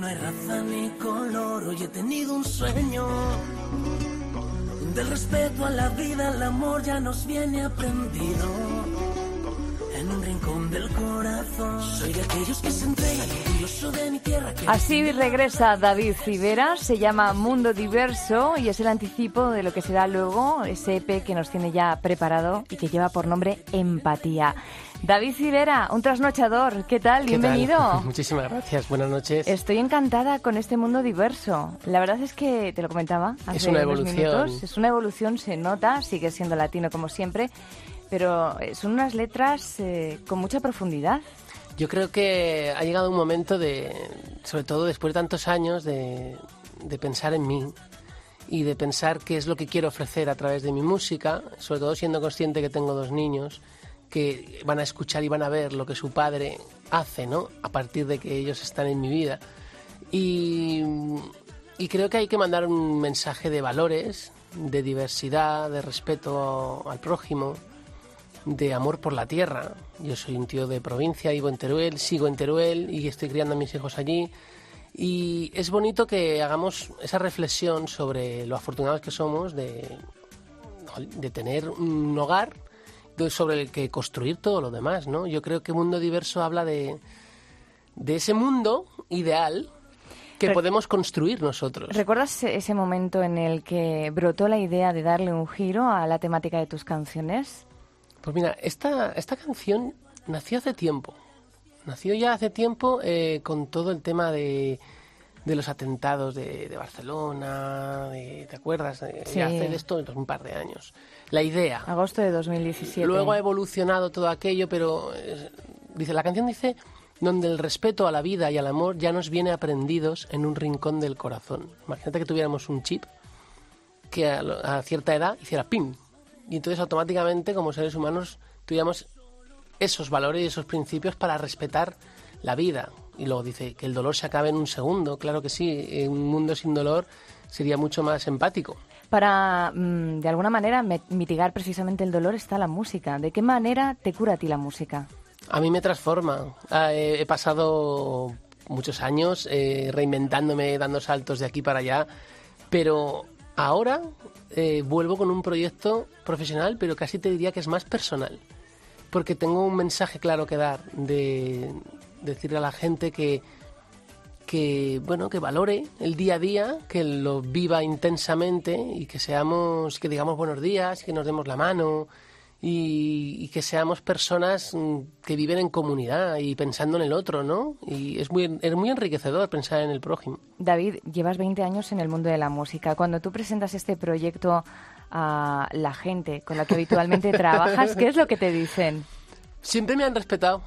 hay raza ni color, hoy he tenido un sueño. Del respeto a la vida, al amor ya nos viene aprendido. En un rincón del corazón, soy de aquellos que se entregan, orgulloso de mi tierra. Así regresa David Civera, se llama Mundo Diverso y es el anticipo de lo que será luego ese EP que nos tiene ya preparado y que lleva por nombre Empatía. David Civera, un trasnochador, ¿qué tal? Bienvenido. Tal? Muchísimas gracias, buenas noches. Estoy encantada con este mundo diverso. La verdad es que, te lo comentaba hace es una unos evolución. minutos, es una evolución, se nota, sigue siendo latino como siempre, pero son unas letras con mucha profundidad. Yo creo que ha llegado un momento sobre todo después de tantos años, de pensar en mí y de pensar qué es lo que quiero ofrecer a través de mi música, sobre todo siendo consciente que tengo 2 niños que van a escuchar y van a ver lo que su padre hace, ¿no? A partir de que ellos están en mi vida. Y creo que hay que mandar un mensaje de valores, de diversidad, de respeto al prójimo, de amor por la tierra. Yo soy un tío de provincia, vivo en Teruel, sigo en Teruel y estoy criando a mis hijos allí. Y es bonito que hagamos esa reflexión sobre lo afortunados que somos de tener un hogar sobre el que construir todo lo demás, ¿no? Yo creo que Mundo Diverso habla de ese mundo ideal que podemos construir nosotros. ¿Recuerdas ese momento en el que brotó la idea de darle un giro a la temática de tus canciones? Pues mira, esta canción nació hace tiempo. Nació ya hace tiempo con todo el tema de los atentados de Barcelona, ¿te acuerdas? Sí. Hace de esto un par de años. La idea. Agosto de 2017. Luego ha evolucionado todo aquello, pero la canción dice, donde el respeto a la vida y al amor ya nos viene aprendidos en un rincón del corazón. Imagínate que tuviéramos un chip que a cierta edad hiciera ¡pim! Y entonces automáticamente como seres humanos tuviéramos esos valores y esos principios para respetar la vida. Y luego dice que el dolor se acabe en un segundo. Claro que sí, en un mundo sin dolor sería mucho más empático. Para, de alguna manera, mitigar precisamente el dolor está la música. ¿De qué manera te cura a ti la música? A mí me transforma. He pasado muchos años reinventándome, dando saltos de aquí para allá, pero ahora vuelvo con un proyecto profesional, pero casi te diría que es más personal, porque tengo un mensaje claro que dar, de decirle a la gente que valore el día a día, que lo viva intensamente y que digamos buenos días, que nos demos la mano y que seamos personas que viven en comunidad y pensando en el otro, ¿no? Y es muy enriquecedor pensar en el prójimo. David, llevas 20 años en el mundo de la música. Cuando tú presentas este proyecto a la gente con la que habitualmente trabajas, ¿qué es lo que te dicen? Siempre me han respetado.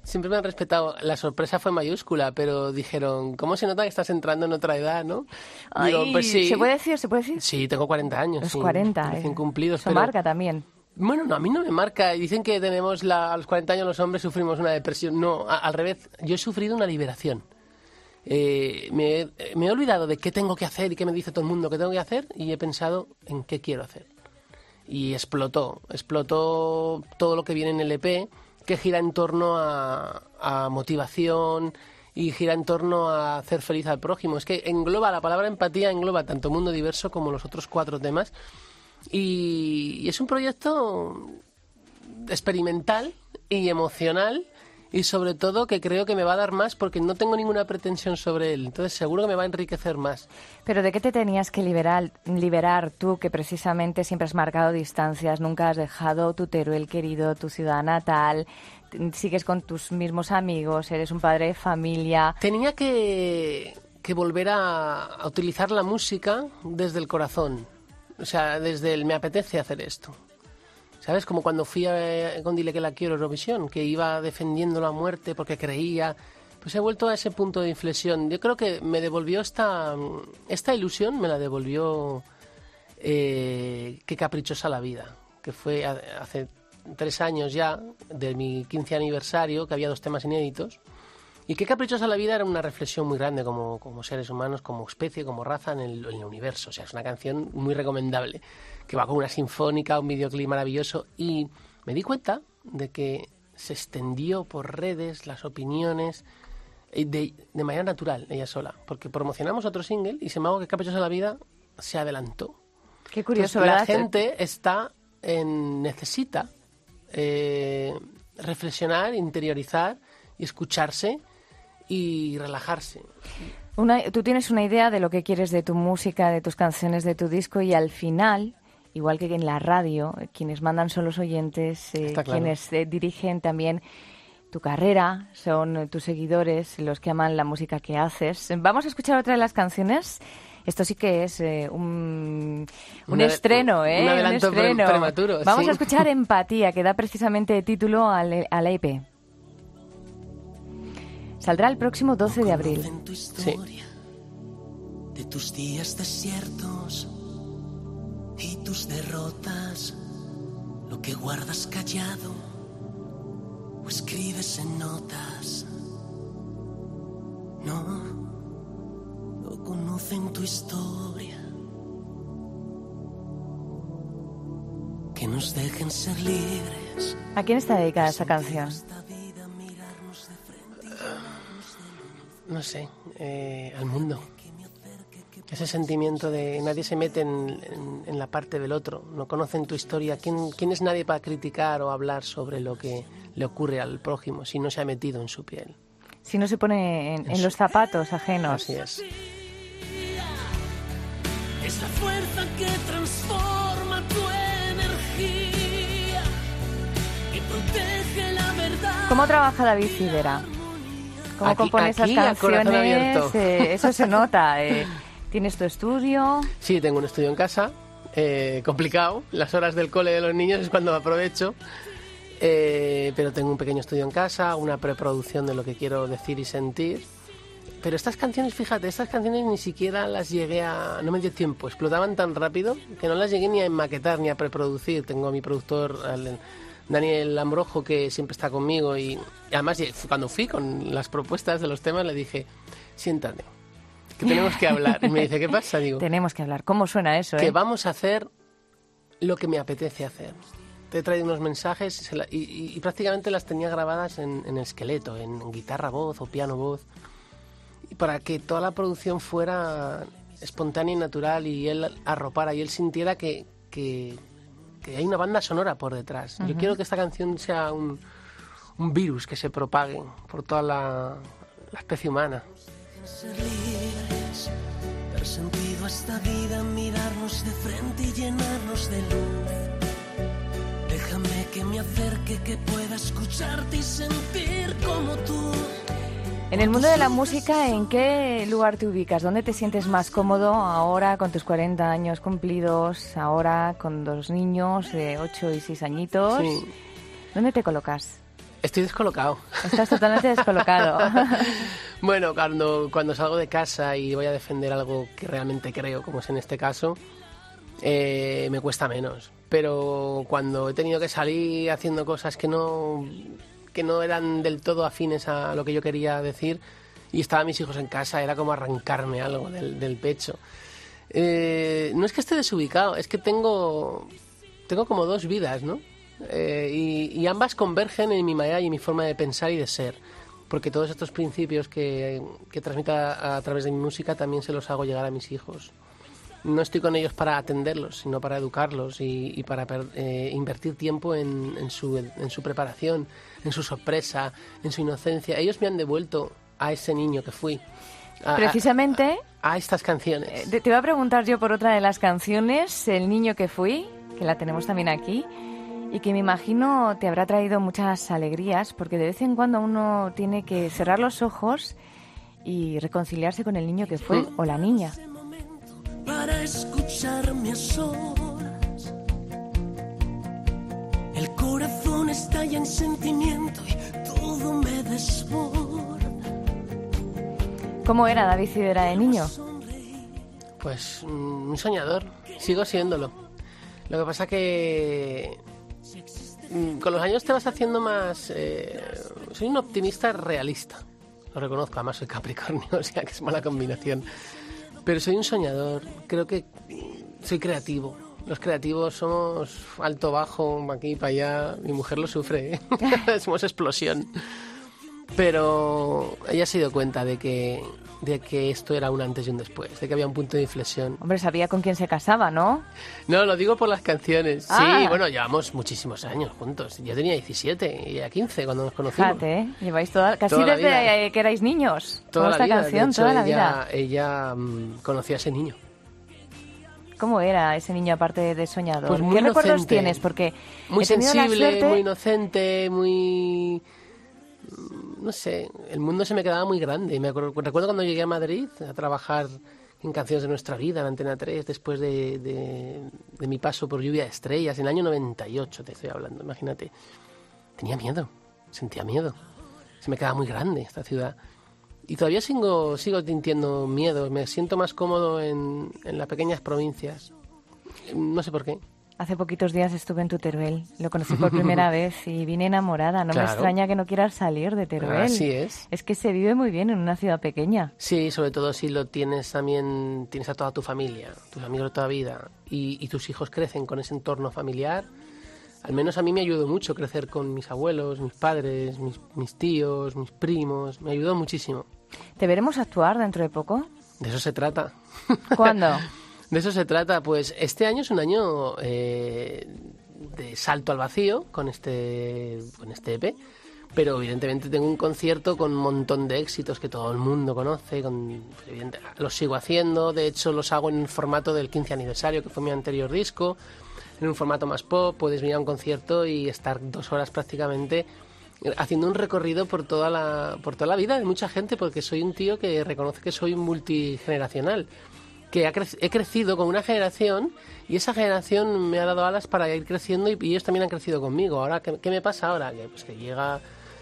La sorpresa fue mayúscula, pero dijeron, ¿cómo se nota que estás entrando en otra edad, no? Ay, digo, pues sí. ¿Se puede decir? Sí, tengo 40 años. Los sí, 40, recién cumplidos. Eso marca también. Bueno, no, a mí no me marca. Dicen que a los 40 años los hombres sufrimos una depresión. No, al revés. Yo he sufrido una liberación. Me he olvidado de qué tengo que hacer y qué me dice todo el mundo que tengo que hacer y he pensado en qué quiero hacer. Y explotó todo lo que viene en el EP, que gira en torno a motivación y gira en torno a hacer feliz al prójimo. Es que la palabra empatía engloba tanto Mundo Diverso como los otros 4 temas. Y es un proyecto experimental y emocional y sobre todo que creo que me va a dar más porque no tengo ninguna pretensión sobre él. Entonces seguro que me va a enriquecer más. ¿Pero de qué te tenías que liberar tú, que precisamente siempre has marcado distancias, nunca has dejado tu Teruel querido, tu ciudad natal, sigues con tus mismos amigos, eres un padre de familia? Tenía que volver a utilizar la música desde el corazón. O sea, desde el me apetece hacer esto. ¿Sabes? Como cuando fui con Dile que la quiero Eurovisión, que iba defendiendo la muerte porque creía. Pues he vuelto a ese punto de inflexión. Yo creo que me devolvió esta ilusión, me la devolvió Qué caprichosa la vida, que fue hace 3 años ya, de mi 15 aniversario, que había 2 temas inéditos. Y Qué caprichosa la vida era una reflexión muy grande como seres humanos, como especie, como raza en el universo. O sea, es una canción muy recomendable, que va con una sinfónica, un videoclip maravilloso. Y me di cuenta de que se extendió por redes las opiniones de manera natural, ella sola, porque promocionamos otro single y Sin Mago que Caprichosa la Vida se adelantó. Qué curioso, entonces, ¿verdad? La gente necesita reflexionar, interiorizar y escucharse y relajarse. Tú tienes una idea de lo que quieres de tu música, de tus canciones, de tu disco, y al final, igual que en la radio, quienes mandan son los oyentes, Está claro. quienes dirigen también tu carrera, son tus seguidores los que aman la música que haces. Vamos a escuchar otra de las canciones. Esto sí que es un estreno, ¿eh? Un adelanto un estreno. prematuro. Vamos sí. a escuchar Empatía, que da precisamente título al EP. Saldrá el próximo 12 de abril. Conocen tu historia, de tus días desiertos y tus derrotas, lo que guardas callado o escribes en notas. No conocen tu historia. Que nos dejen ser libres. ¿A quién está dedicada esta canción? No sé, al mundo. Ese sentimiento de nadie se mete en la parte del otro, no conocen tu historia. ¿Quién es nadie para criticar o hablar sobre lo que le ocurre al prójimo si no se ha metido en su piel? Si no se pone en los zapatos ajenos. Así es. Es la fuerza que transforma tu energía y protege la verdad. ¿Cómo trabaja David Civera? ¿Cómo compone esas a corazón canciones? abierto. Eso se nota. ¿Tienes tu estudio? Sí, tengo un estudio en casa, complicado. Las horas del cole de los niños es cuando me aprovecho. Pero tengo un pequeño estudio en casa, una preproducción de lo que quiero decir y sentir. Pero estas canciones, fíjate, ni siquiera las llegué a... No me dio tiempo, explotaban tan rápido que no las llegué ni a enmaquetar ni a preproducir. Tengo a mi productor, Daniel Ambrojo, que siempre está conmigo, y además cuando fui con las propuestas de los temas le dije, siéntate, que tenemos que hablar. Y me dice, ¿qué pasa? Digo, tenemos que hablar. ¿Cómo suena eso? Que vamos a hacer lo que me apetece hacer. Te he traído unos mensajes y prácticamente las tenía grabadas en el esqueleto, en guitarra-voz o piano-voz, y para que toda la producción fuera espontánea y natural y él arropara y él sintiera que hay una banda sonora por detrás. Yo quiero que esta canción sea un virus que se propague por toda la especie humana. Ser libres, dar sentido a esta vida, mirarnos de frente y llenarnos de luz. Déjame que me acerque, que pueda escucharte y sentir como tú. En el mundo de la música, ¿en qué lugar te ubicas? ¿Dónde te sientes más cómodo ahora con tus 40 años cumplidos, ahora con 2 niños de 8 y 6 añitos? Sí. ¿Dónde te colocas? Estoy descolocado. Estás totalmente descolocado. Bueno, cuando salgo de casa y voy a defender algo que realmente creo, como es en este caso, me cuesta menos. Pero cuando he tenido que salir haciendo cosas que no eran del todo afines a lo que yo quería decir y estaban mis hijos en casa, era como arrancarme algo del pecho. No es que esté desubicado, es que tengo como 2 vidas, ¿no? Y ambas convergen en mi manera y en mi forma de pensar y de ser, porque todos estos principios que transmito a través de mi música también se los hago llegar a mis hijos. No estoy con ellos para atenderlos, sino para educarlos y para invertir tiempo en su preparación, en su sorpresa, en su inocencia. Ellos me han devuelto a ese niño que fui. Precisamente... A estas canciones. Te iba a preguntar yo por otra de las canciones, El niño que fui, que la tenemos también aquí, y que me imagino te habrá traído muchas alegrías, porque de vez en cuando uno tiene que cerrar los ojos y reconciliarse con el niño que fue o la niña. Para escucharme a solas, el corazón estalla en sentimiento y todo me desborda. ¿Cómo era David Civera de niño? Pues un soñador, sigo siéndolo. Lo que pasa que con los años te vas haciendo más... soy un optimista realista, lo reconozco, además soy Capricornio, o sea que es mala combinación. Pero soy un soñador, creo que soy creativo. Los creativos somos alto, bajo, aquí para allá. Mi mujer lo sufre, ¿eh? Somos explosión. Pero ella se dio cuenta de que esto era un antes y un después, de que había un punto de inflexión. Hombre, sabía con quién se casaba, ¿no? No, lo digo por las canciones. Ah. Sí, bueno, llevamos muchísimos años juntos. Yo tenía 17 y ella 15 cuando nos conocimos. Fíjate, ¿eh? Lleváis casi Toda la desde vida. Que erais niños. Toda Con la esta vida. canción, De hecho, toda la vida. ella conocía a ese niño. ¿Cómo era ese niño aparte de soñador? Pues muy ¿Qué recuerdos inocente. tienes? Porque Muy he tenido la sensible, suerte... muy inocente, muy... No sé, el mundo se me quedaba muy grande. Recuerdo cuando llegué a Madrid a trabajar en Canciones de Nuestra Vida, en Antena 3, después de mi paso por Lluvia de Estrellas, en el año 98 te estoy hablando, imagínate. Tenía miedo, sentía miedo. Se me quedaba muy grande esta ciudad. Y todavía sigo sintiendo miedo, me siento más cómodo en las pequeñas provincias. No sé por qué. Hace poquitos días estuve en tu Teruel, lo conocí por primera vez y vine enamorada. No Claro. me extraña que no quieras salir de Teruel. Así es. Es que se vive muy bien en una ciudad pequeña. Sí, sobre todo si lo tienes también, tienes a toda tu familia, tus amigos de toda vida y tus hijos crecen con ese entorno familiar. Al menos a mí me ayudó mucho crecer con mis abuelos, mis padres, mis tíos, mis primos. Me ayudó muchísimo. ¿Te veremos actuar dentro de poco? De eso se trata. ¿Cuándo? De eso se trata. Pues este año es un año de salto al vacío con este EP. Pero evidentemente tengo un concierto con un montón de éxitos que todo el mundo conoce. Los sigo haciendo. De hecho, los hago en el formato del 15 aniversario, que fue mi anterior disco. En un formato más pop, puedes venir a un concierto y estar 2 horas prácticamente haciendo un recorrido por toda la vida de mucha gente, porque soy un tío que reconoce que soy multigeneracional, que he crecido con una generación y esa generación me ha dado alas para ir creciendo y ellos también han crecido conmigo. Ahora, ¿qué me pasa ahora? Que llega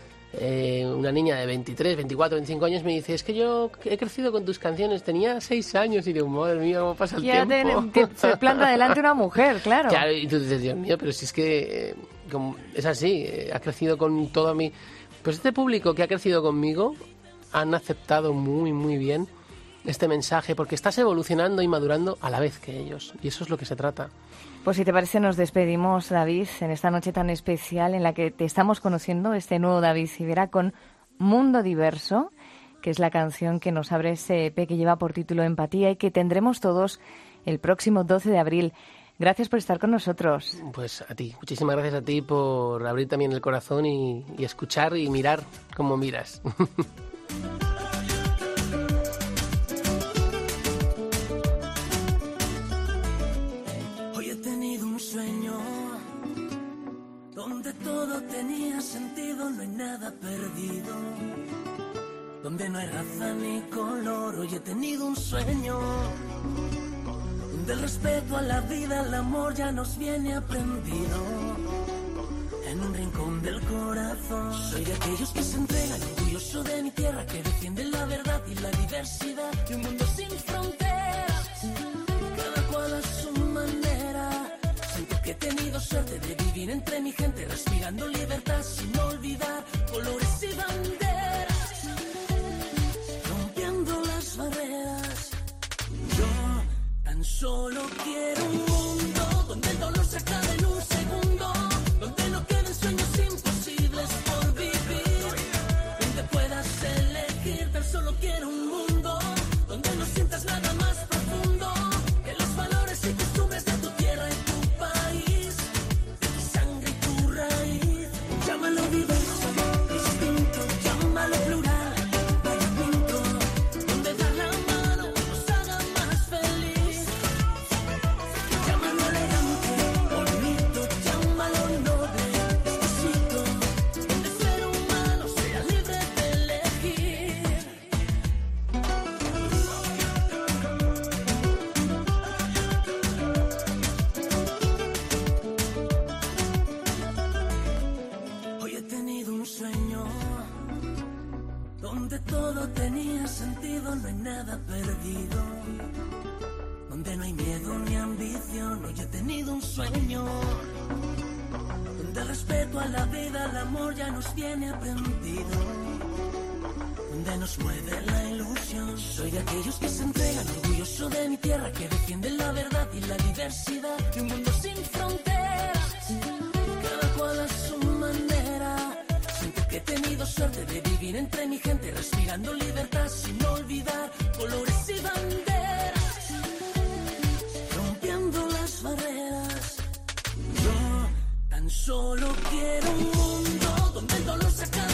una niña de 23, 24, 25 años me dice, es que yo he crecido con tus canciones, tenía 6 años y digo, madre mía, ¿cómo pasa el tiempo? Que se planta delante una mujer, claro. Claro, y tú dices, Dios mío, pero si es que es así, ha crecido con todo mi... Pues este público que ha crecido conmigo han aceptado muy, muy bien este mensaje, porque estás evolucionando y madurando a la vez que ellos, y eso es lo que se trata. Pues si te parece, nos despedimos, David, en esta noche tan especial en la que te estamos conociendo, este nuevo David Civera con Mundo Diverso, que es la canción que nos abre ese EP que lleva por título Empatía y que tendremos todos el próximo 12 de abril. Gracias por estar con nosotros. Pues a ti, muchísimas gracias a ti por abrir también el corazón y escuchar y mirar como miras. Hoy he tenido un sueño donde todo tenía sentido, no hay nada perdido, donde no hay raza ni color. Hoy he tenido un sueño del respeto a la vida, al amor ya nos viene aprendido en un rincón del corazón. Soy de aquellos que se entregan, orgulloso de mi tierra, que defienden la verdad y la diversidad de un mundo sin fronteras, cada cual a su manera. Siento que he tenido suerte de vivir entre mi gente, respirando libertad sin olvidar colores y banderas, rompiendo las barreras. Yo tan solo quiero un mundo donde el dolor se acabe en un segundo, donde no queden sueños imposibles por vivir, donde puedas elegir. Tan solo quiero un mundo donde no sientas nada más profundo que los valores y costumbres de tu tierra y tu país, de tu sangre y tu raíz. Llámalo diverso, distinto, llámalo plural, variopinto, donde dar la mano nos haga más feliz. Llámalo elegante, bonito, llámalo noble, exquisito, donde el ser humano sea libre de elegir. Hoy he tenido un sueño donde todo tenía sentido, no hay nada perdido, donde no hay miedo ni ambición. Hoy he tenido un sueño donde el respeto a la vida, al amor ya nos viene aprendido, donde nos mueve la ilusión. Soy de aquellos que se entregan, orgulloso de mi tierra, que defienden la verdad y la diversidad de un mundo sin fronteras, cada cual a su manera. Siento que he tenido suerte de vivir vivir entre mi gente, respirando libertad sin olvidar colores y banderas, rompiendo las barreras. Yo tan solo quiero un mundo donde el dolor se acabe.